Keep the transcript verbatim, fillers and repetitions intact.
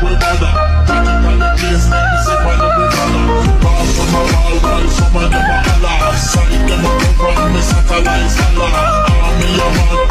we bother. Jackie on the place, make me sick on the banana. Pass from a wall, while some of them a holler. Side them a cover, me satellite holler. Army a man.